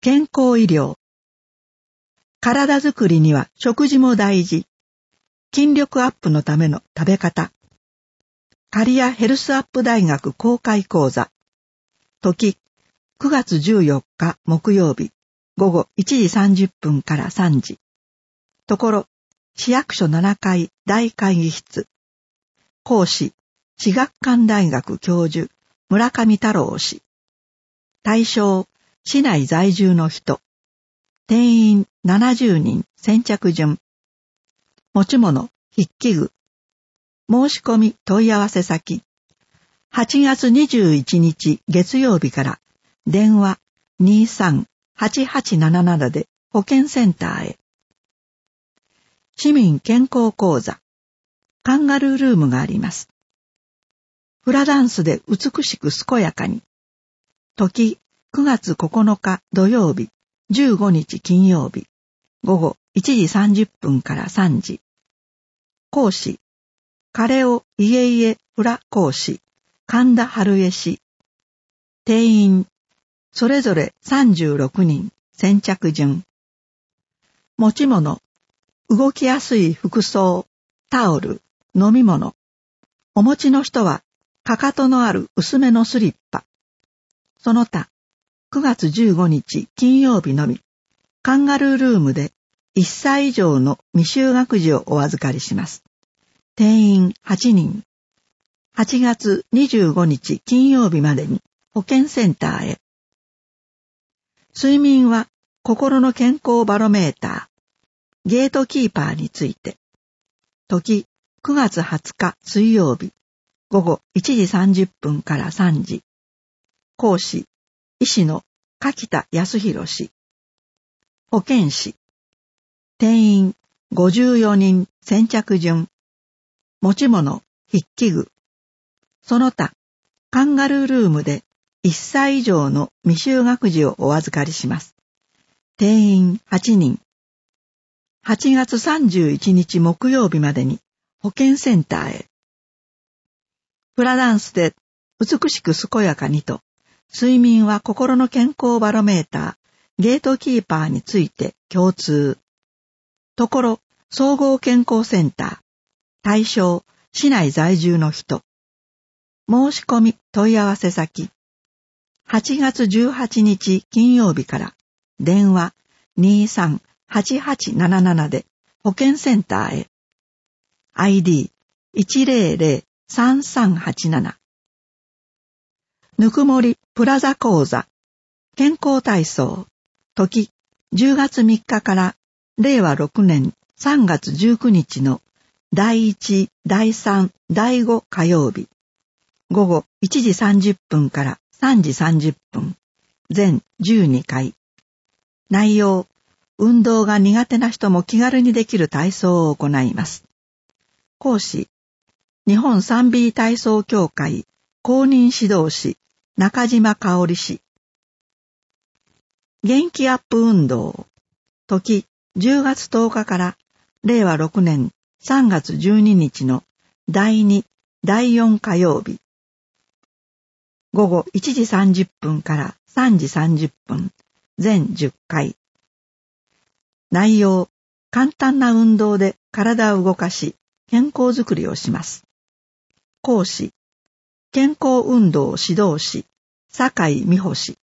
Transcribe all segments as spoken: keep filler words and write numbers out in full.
健康医療。体づくりには食事も大事。筋力アップのための食べ方。カリアヘルスアップ大学公開講座。時、くがつじゅうよっか木曜日、午後いちじさんじゅっぷんからさんじ。ところ、市役所ななかい大会議室。講師、至学館大学教授、村上太郎氏。対象、市内在住の人。定員ななじゅうにん先着順。持ち物、筆記具。申し込み問い合わせ先。はちがつにじゅういちにち月曜日から電話 にさんはちはちななな で保健センターへ。市民健康講座。カンガルールームがあります。フラダンスで美しく健やかに。時、くがつここのか土曜日、じゅうごにち金曜日、午後いちじさんじゅっぷんからさんじ。講師、カレオ家家フラ講師、神田春江氏。定員、それぞれさんじゅうろくにん、先着順。持ち物、動きやすい服装、タオル、飲み物。お持ちの人は、かかとのある薄めのスリッパ。その他、くがつじゅうごにち金曜日のみ、カンガルールームでいっさい以上の未就学児をお預かりします。定員はちにん。はちがつにじゅうごにち金曜日までに保健センターへ。睡眠は心の健康バロメーター、ゲートキーパーについて。時、くがつはつか水曜日、午後いちじさんじゅっぷんからさんじ。講師、医師の柿田康弘氏。保健師。定員ごじゅうよにん先着順。持ち物、筆記具。その他、カンガルールームでいっさい以上の未就学児をお預かりします。定員はちにん。はちがつさんじゅういちにち木曜日までに保健センターへ。フラダンスで美しく健やかにと、睡眠は心の健康バロメーター、ゲートキーパーについて共通。ところ、総合健康センター。対象、市内在住の人。申し込み問い合わせ先。はちがつじゅうはちにち金曜日から電話 にさんはちはちななな で保健センターへ。アイディーいちぜろぜろさんさんはちなな。ぬくもりプラザ講座。健康体操。時、じゅうがつみっかかられいわろくねんさんがつじゅうくにちのだいいち、だいさん、だいご火曜日。午後いちじさんじゅっぷんからさんじさんじゅっぷん。全じゅうにかい。内容、運動が苦手な人も気軽にできる体操を行います。講師、日本 スリービー 体操協会公認指導士、中島香織氏。元気アップ運動。時、じゅうがつとおかかられいわろくねんさんがつじゅうににちのだいに、だいよん火曜日。午後いちじさんじゅっぷんからさんじさんじゅっぷん。全じゅっかい。内容、簡単な運動で体を動かし、健康づくりをします。講師、健康運動指導士、酒井美穂氏。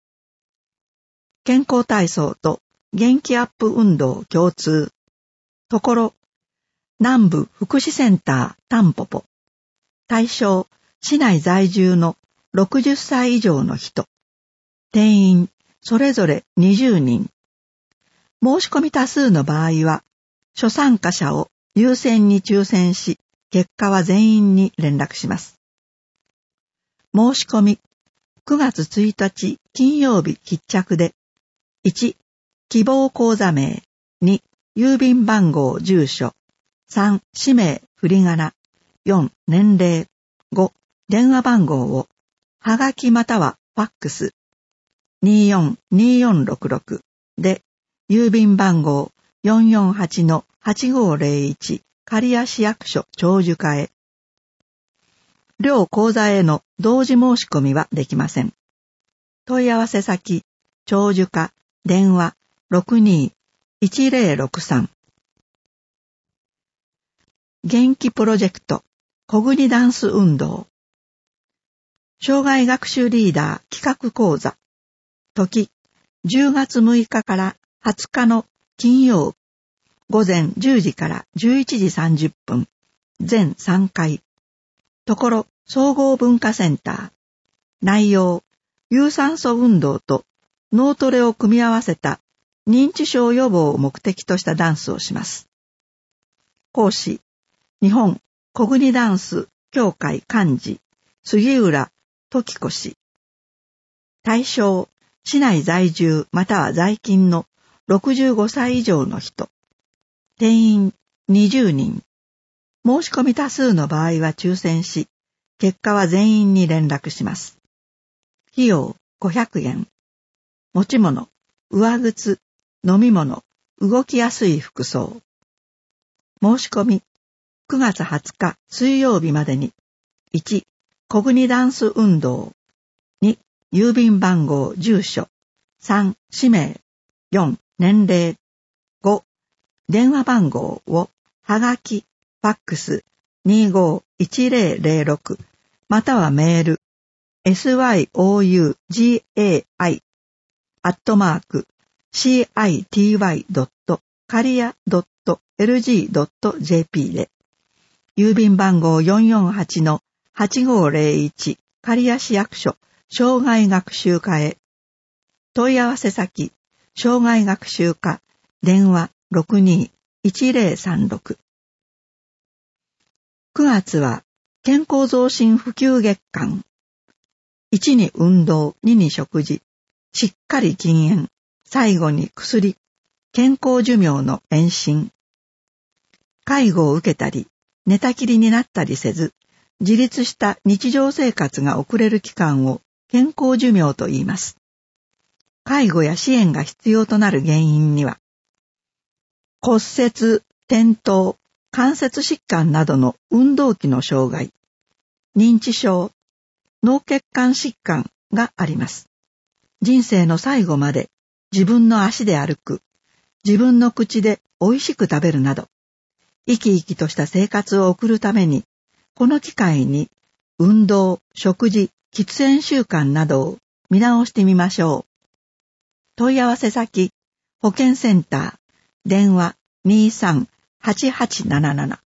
健康体操と元気アップ運動共通。ところ、南部福祉センタータンポポ。対象、市内在住のろくじゅっさい以上の人。定員、それぞれにじゅうにん。申し込み多数の場合は、初参加者を優先に抽選し、結果は全員に連絡します。申し込み、くがつついたち金曜日必着で、いち、希望口座名、に、郵便番号住所、さん、氏名振り仮名、よん、年齢、ご、電話番号を、はがきまたはファックス、にーよんにーよんろくろくで、郵便番号 よんよんはちのはちごーぜろいち 刈谷市役所長寿課へ。両口座への同時申し込みはできません。問い合わせ先、長寿課電話 ろくにーいちぜろろくさん。元気プロジェクト小国ダンス運動。障害学習リーダー企画講座。時、じゅうがつむいかからはつかの金曜日。午前じゅうじからじゅういちじさんじゅっぷん。全さんかい。ところ総合文化センター。内容、有酸素運動と脳トレを組み合わせた認知症予防を目的としたダンスをします。講師、日本小国ダンス協会幹事、杉浦時子氏。対象、市内在住または在勤のろくじゅうごさい以上の人。定員にじゅうにん。申し込み多数の場合は抽選し、結果は全員に連絡します。費用ごひゃくえん。持ち物、上靴、飲み物、動きやすい服装。申し込み、くがつはつか水曜日までに。いち、小国ダンス運動。に、郵便番号、住所。さん、氏名。よん、年齢。ご、電話番号を、はがき、ファックス、にーごーいちぜろぜろろく、またはメール、syougai、アットマーク、city. カリア .エルジー ドット ジェーピー で、郵便番号 よんよんはちのはちごーぜろいち 刈谷市役所障害学習課へ。問い合わせ先、障害学習課、電話 ろくにーいちぜろさんろく。くがつは健康増進普及月間。いちに運動、にに食事、しっかり禁煙、最後に薬、健康寿命の延伸。介護を受けたり、寝たきりになったりせず、自立した日常生活が送れる期間を健康寿命と言います。介護や支援が必要となる原因には、骨折、転倒、関節疾患などの運動器の障害、認知症、脳血管疾患があります。人生の最後まで自分の足で歩く、自分の口で美味しく食べるなど、生き生きとした生活を送るために、この機会に運動、食事、喫煙習慣などを見直してみましょう。問い合わせ先、保健センター、電話 にーさんはちはちなななな。